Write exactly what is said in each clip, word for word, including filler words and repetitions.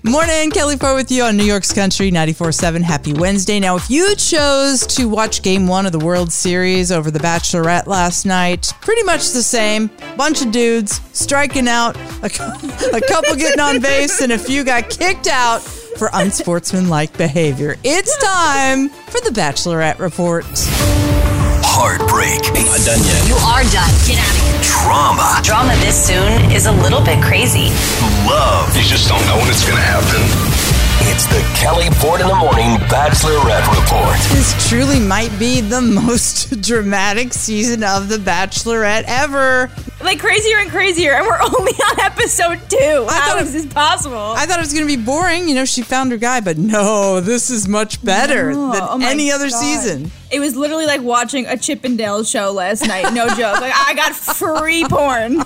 Morning, Kelly Ford with you on New York's Country ninety-four seven. Happy Wednesday. Now, if you chose to watch Game One of the World Series over The Bachelorette last night, pretty much the same. Bunch of dudes striking out, a, a couple getting on base, and a few got kicked out for unsportsmanlike behavior. It's time for the Bachelorette Report. Heartbreak. Not done yet. You are done. Get out of here. Drama. Drama this soon is a little bit crazy. Love. You just don't know when it's going to happen. It's the Kelly Ford in the Morning Bachelorette Report. This truly might be the most dramatic season of The Bachelorette ever. Like crazier and crazier, and we're only on episode two. I How thought is it- this possible? I thought it was going to be boring. You know, she found her guy, but no, this is much better No. than Oh my any other God. season. It was literally like watching a Chippendale show last night. No joke. Like I got free porn.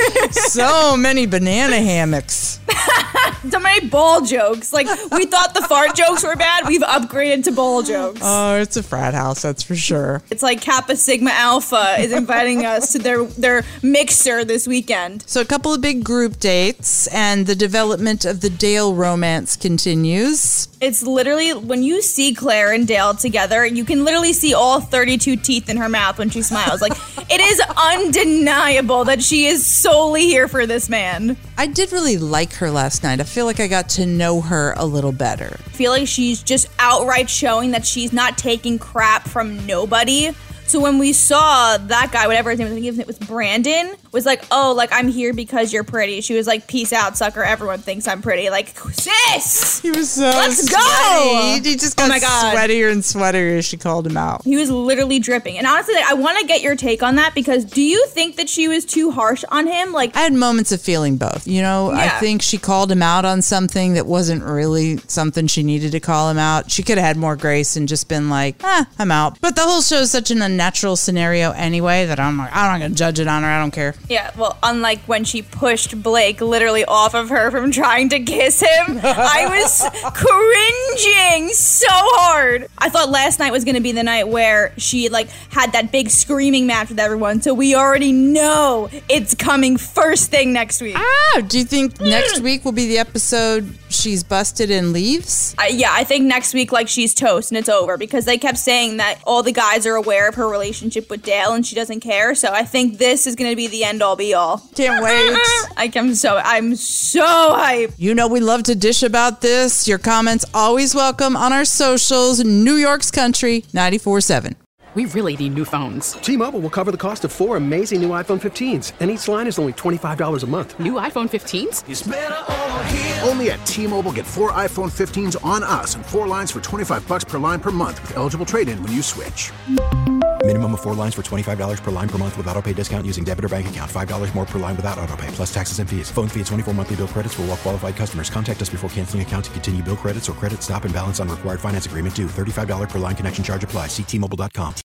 So many banana hammocks. So many ball jokes. Like we thought the fart jokes were bad. We've upgraded to ball jokes. Oh, it's a frat house, that's for sure. It's like Kappa Sigma Alpha is inviting us to their their mixer this weekend. So a couple of big group dates, and the development of the Dale romance continues. It's literally when you see Claire and Dale together, you can literally see all thirty-two teeth in her mouth when she smiles. Like it is undeniable that she is solely here for this man. I did really like her last night. I feel like I got to know her a little better. I feel like she's just outright showing that she's not taking crap from nobody. So when we saw that guy, whatever his name was, I think it was Brandon, was like, oh, like, I'm here because you're pretty. She was like, peace out, sucker. Everyone thinks I'm pretty. Like, sis! He was so Let's sweaty. go! He just Oh got my God. sweatier and sweatier as she called him out. He was literally dripping. And honestly, like, I want to get your take on that because do you think that she was too harsh on him? Like, I had moments of feeling both. You know, I Yeah. think she called him out on something that wasn't really something she needed to call him out. She could have had more grace and just been like, ah, I'm out. But the whole show is such an unnatural scenario anyway that I'm like, I'm not going to judge it on her. I don't care. yeah, well, unlike when she pushed Blake literally off of her from trying to kiss him, I was cringing so hard. I thought last night was going to be the night where she like had that big screaming match with everyone, so we already know it's coming first thing next week. Ah, do you think next week will be the episode she's busted and leaves? I, yeah, I think next week, like, she's toast and it's over because they kept saying that all the guys are aware of her relationship with Dale and she doesn't care. So I think this is going to be the end all be all. Can't wait. I am so, I'm so hyped. You know we love to dish about this. Your comments always welcome on our socials. New York's Country ninety-four seven. We really need new phones. T-Mobile will cover the cost of four amazing new iPhone fifteens, and each line is only twenty-five dollars a month. New iPhone fifteens? Only at T-Mobile, get four iPhone fifteens on us and four lines for twenty-five bucks per line per month with eligible trade-in when you switch. Minimum of four lines for twenty-five dollars per line per month with autopay discount using debit or bank account. five dollars more per line without autopay, plus taxes and fees. Phone fee at twenty-four monthly bill credits for well-qualified customers. Contact us before canceling account to continue bill credits or credit stop and balance on required finance agreement due. thirty-five dollars per line connection charge applies. See T Mobile dot com.